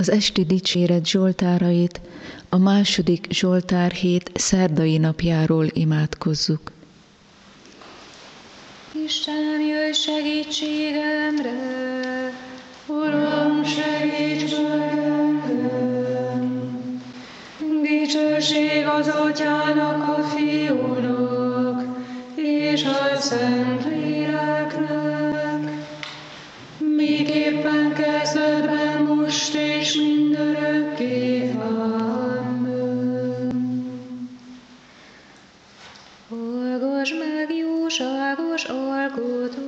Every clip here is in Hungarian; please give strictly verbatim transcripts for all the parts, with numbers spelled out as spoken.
Az esti dicséret zsoltárait a második zsoltárhét szerdai napjáról imádkozzuk. Istenem, jöjj segítségemre, Uram, segíts meg engem! Dicsőség az Atyának, a Fiúnak, és a Szentléleknek, miképpen kezdetben, most és mindörökké. Amen. Hallgass meg, jóságos alkotó,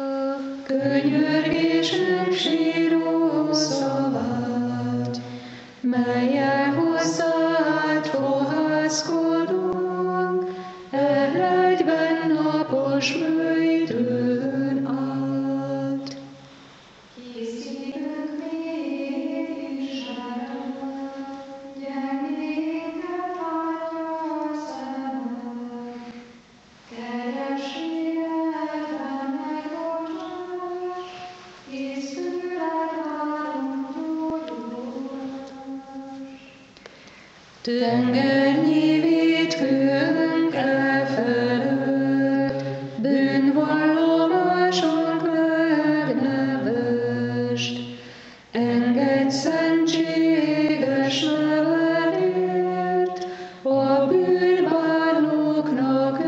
könyörgésünk síró szavát, mellyel hozzád fohászkodunk, elegyben napos bőjtőn át. Készítünk négy Istenre, gyengéket látja a szemed, kegyes életben megoldás, hisz tőled várunk gyógyulást. Tengernyi vétkünk elfelőtt, bűnvallomásunk megnevest, engedj szentséges nevedért, a bűnbánóknak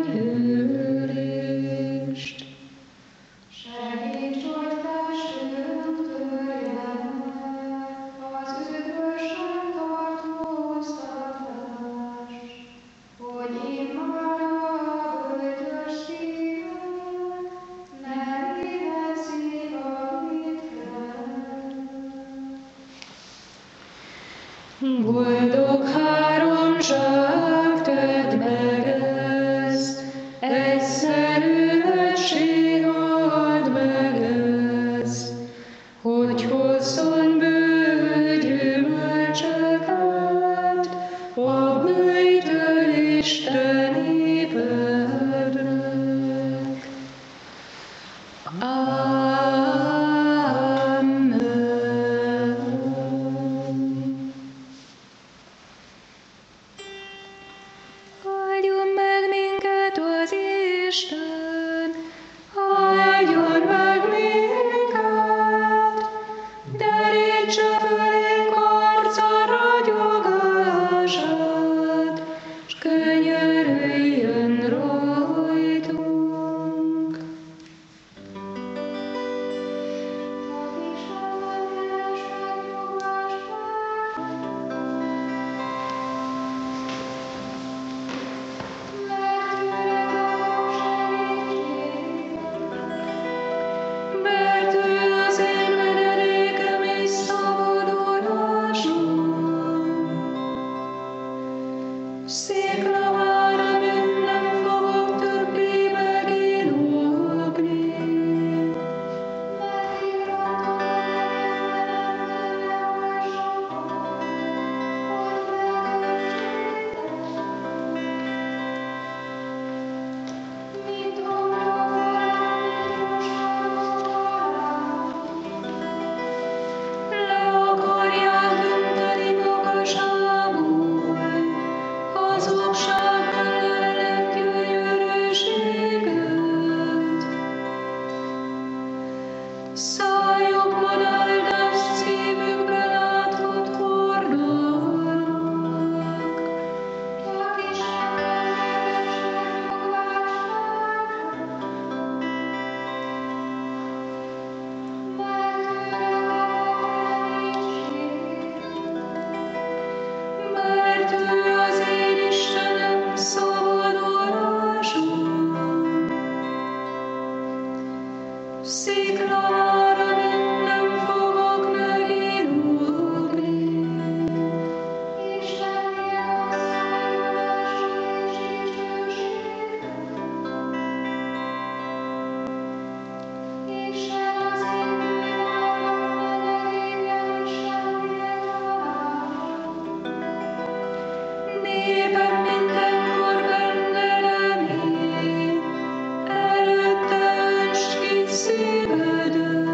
enyhülést. Segíts, hogy testünk törjen meg az üdvösen tartóztatást, hogy immára a bölcsös szíved ne éhezzik a hittel. Boldog háromság, tedd meg ezt, egyszerű egység, add meg ezt, hogy hozzon bő gyümölcsöket a bőjtő Isten népednek. Amen. Áldjon meg minket az Isten, áldjon meg minket, derítse fölénk arca ragyogását, s könyörüljön rajtunk. Mert ő az én menedékem és szabadulásom. Székra már a bűn nem fogok többé megínódni. Megíratom mint le akarják önteni magasából, hazugság mellett gyönyörűséget. Szájukon áldást, szívükben áthott hordanak. Csak Istenben mert ő az én Istenem, szabadulásom. Szikra már a bűn nem fogok megínódni. Isten ilyen a szabadulás és dicsőséget. Isten az én bűnbánom menedéke és segítségem. Népem mindenkor benne remény, előtte öntsd ki szívedet.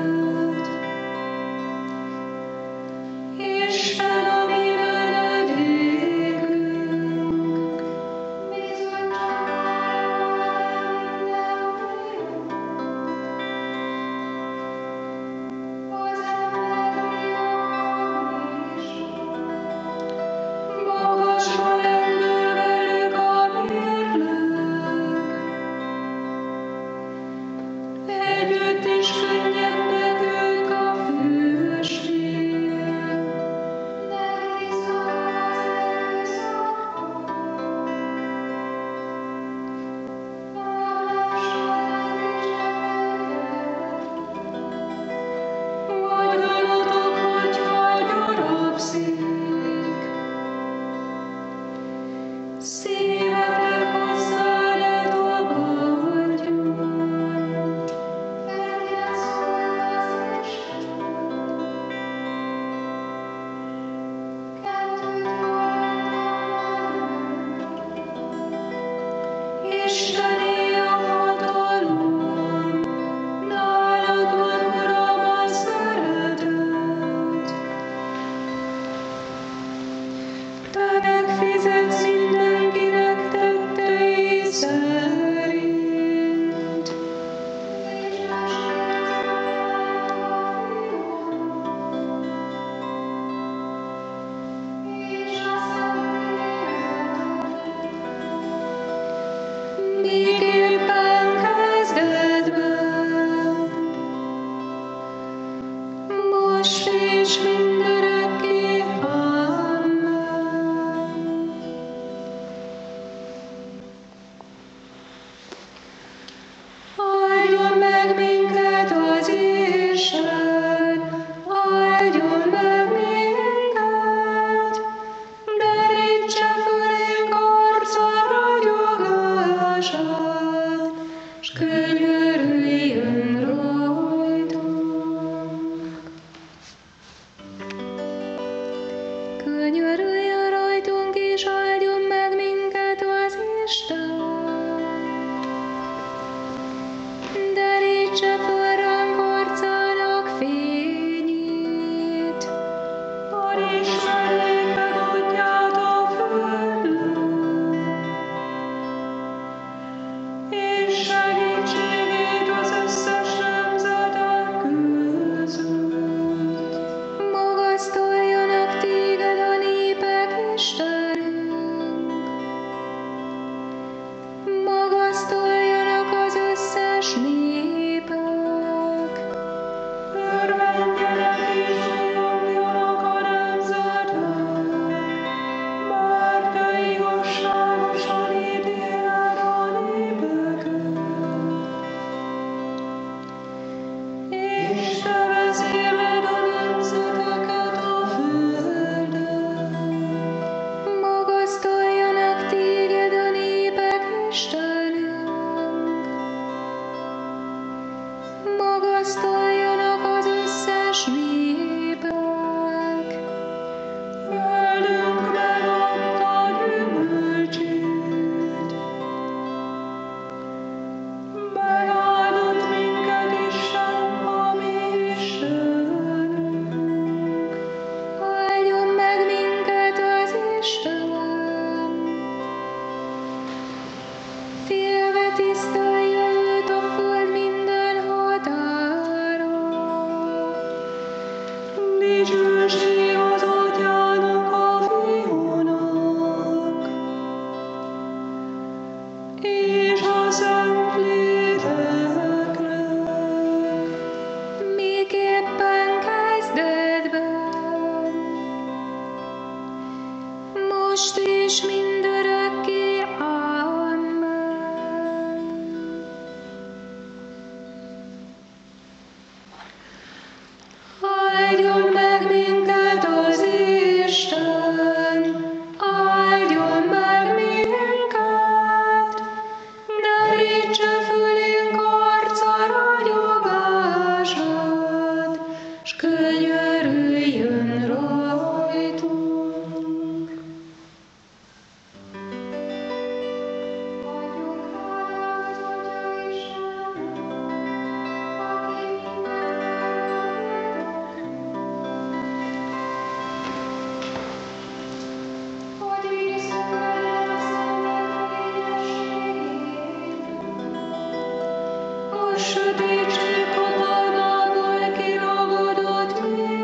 Sötétség hatalmából kiragadott minket.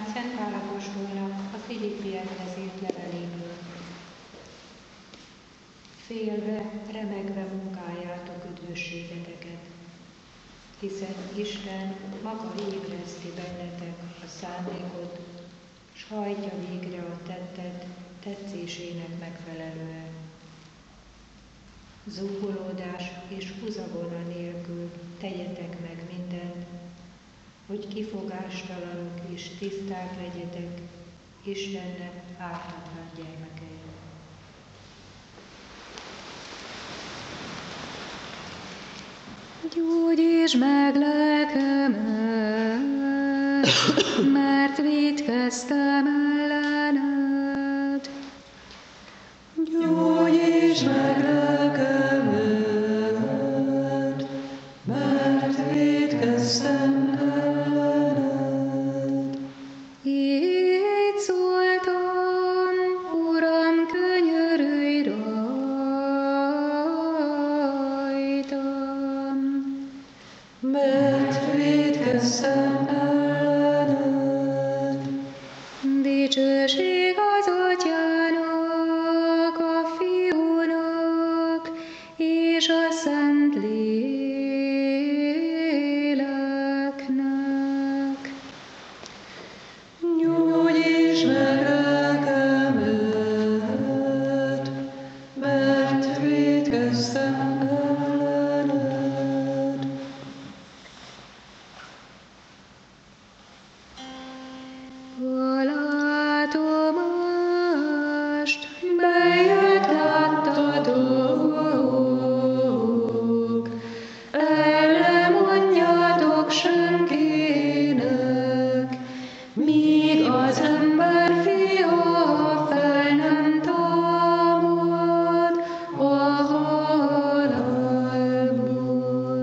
Szent Pál apostolnak a Filippiekhez írt leveléből. Félve, remegve munkáljátok üdvösségeteket, hiszen Isten maga ébreszti bennetek a szándékot, s hajtja végre a tettet tetszésének megfelelően. Zúgolódás és húzavona nélkül tegyetek meg mindent, hogy kifogástalanok és tiszták legyetek Istennek ártatlan gyermekei. Gyógyíts meg lelkemet, mert vétkeztem ellened. Gyógyíts meg lelkemet, mert vétkeztem ellened. Így szóltam, Uram, könyörülj rajtam. Mert vétkeztem ellened. Dicsőség az Atyának, a Fiúnak és a Szentléleknek. Gyógyíts meg lelkemet, mert vétkeztem ellened. A látomást, melyet láttatok, el ne mondjátok senkinek, míg az ember fia fel nem támad a halálból.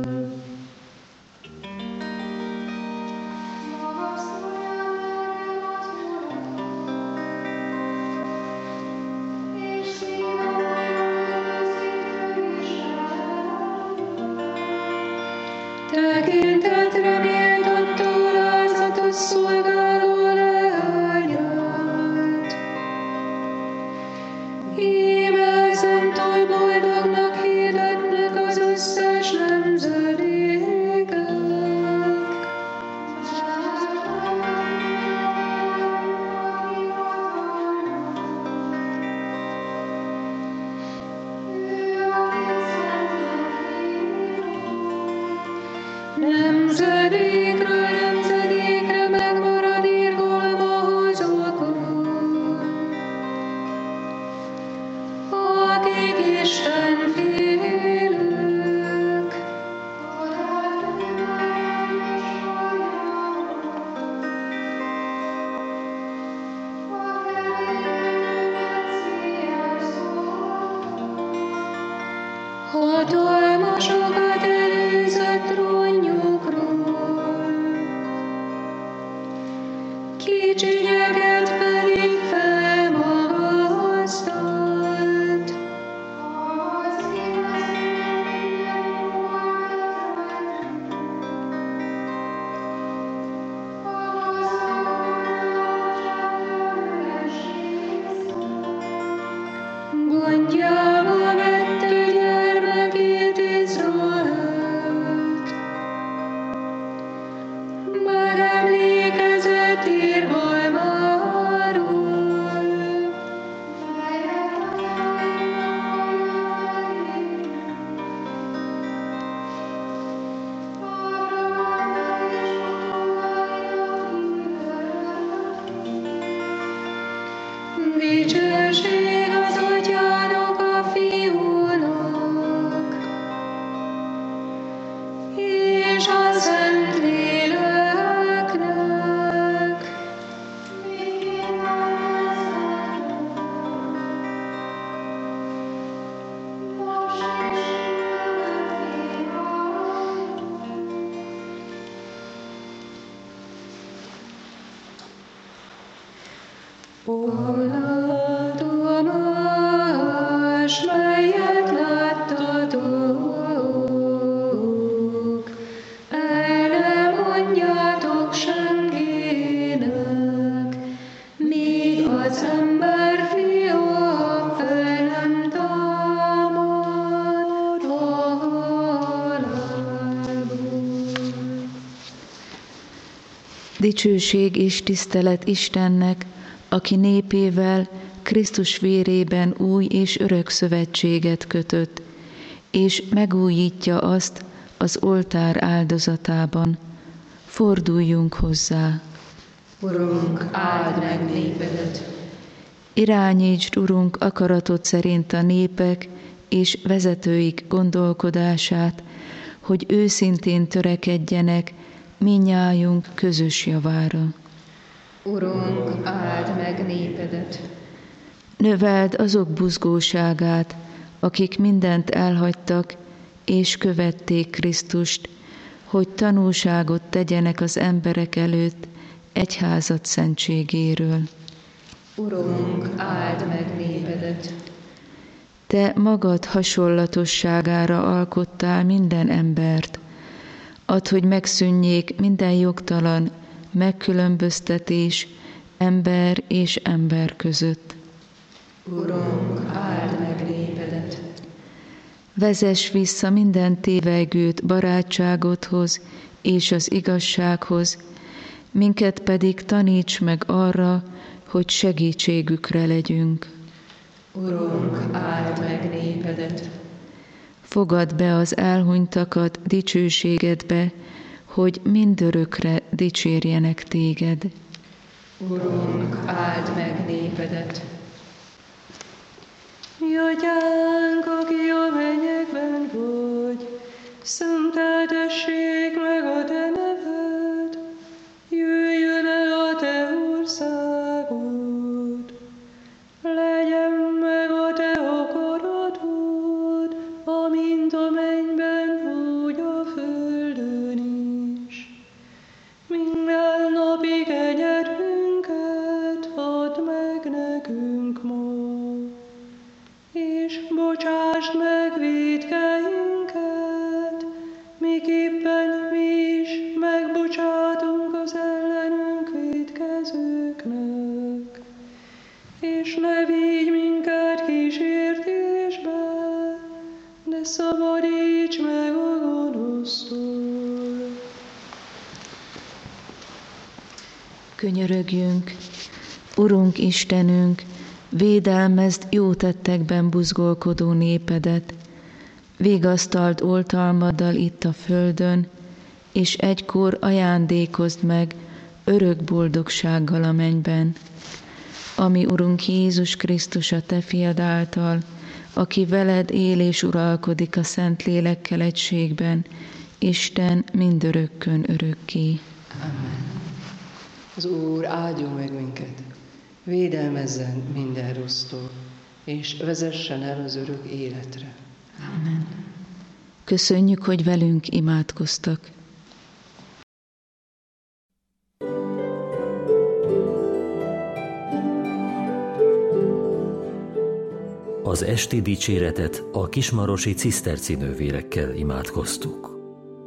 Tekintetre méltott alázatos szolgáló leányát. Íme ezentúl boldognak hirdetnek az összes nemzedékek. Nemzedékről nemzedékre megmarad irgalmazokon, akik Isten félők. Hatalmasokat előzött trónjukról, kicsinyeket pedig felmagasztalt. Gondjába vette gyermekét Izraelt, megemlékezett irgalmáról. Dicsőség az Atyának, a Fiúnak és a Szentléleknek. Ó, látomás, melyet láttatok, el ne mondjátok senkinek, az ember fia fel nem támad a halálból. Dicsőség és tisztelet Istennek, aki népével Krisztus vérében új és örök szövetséget kötött, és megújítja azt az oltár áldozatában. Forduljunk hozzá. Urunk, áld meg népedet. Irányítsd, Urunk, akaratod szerint a népek és vezetőik gondolkodását, hogy őszintén törekedjenek mindnyájunk közös javára. Urunk, áld meg népedet. Növeld azok buzgóságát, akik mindent elhagytak és követték Krisztust, hogy tanúságot tegyenek az emberek előtt egyházad szentségéről. Urunk, áld meg népedet. Te magad hasonlatosságára alkottál minden embert. Add, hogy megszűnjék minden jogtalan megkülönböztetés ember és ember között. Urunk, áld meg népedet. Vezess vissza minden tévegőt barátságodhoz és az igazsághoz, minket pedig taníts meg arra, hogy segítségükre legyünk. Urunk, áld meg népedet. Fogadd be az elhunytakat dicsőségedbe, hogy mindörökre dicsérjenek téged. Urunk, áld meg népedet. Mi atyánk, aki a mennyekben vagy, szenteltessék meg a te neved, jöjjön el a te országod, legyen meg a te akaratod, amint a mennyben, úgy a földön is. Minden napi kenyerünket add meg nekünk ma, és bocsásd meg vétkeinket, miképpen mi is megbocsátunk az ellenünk vétkezőknek. És ne vigy minket kísértésbe, de szabadíts meg a gonosztól. Könyörögjünk, Urunk Istenünk, védelmezd jó tettekben buzgolkodó népedet, vigasztald oltalmaddal itt a földön, és egykor ajándékozd meg örök boldogsággal a mennyben, ami Urunk Jézus Krisztus a te fiad által, aki veled él és uralkodik a Szentlélekkel egységben, Isten mindörökkön örökké. Amen. Az Úr áldjon meg minket, védelmezzen minden rossztól, és vezessen el az örök életre. Amen. Köszönjük, hogy velünk imádkoztak. Az esti dicséretet a kismarosi ciszterci nővérekkel imádkoztuk.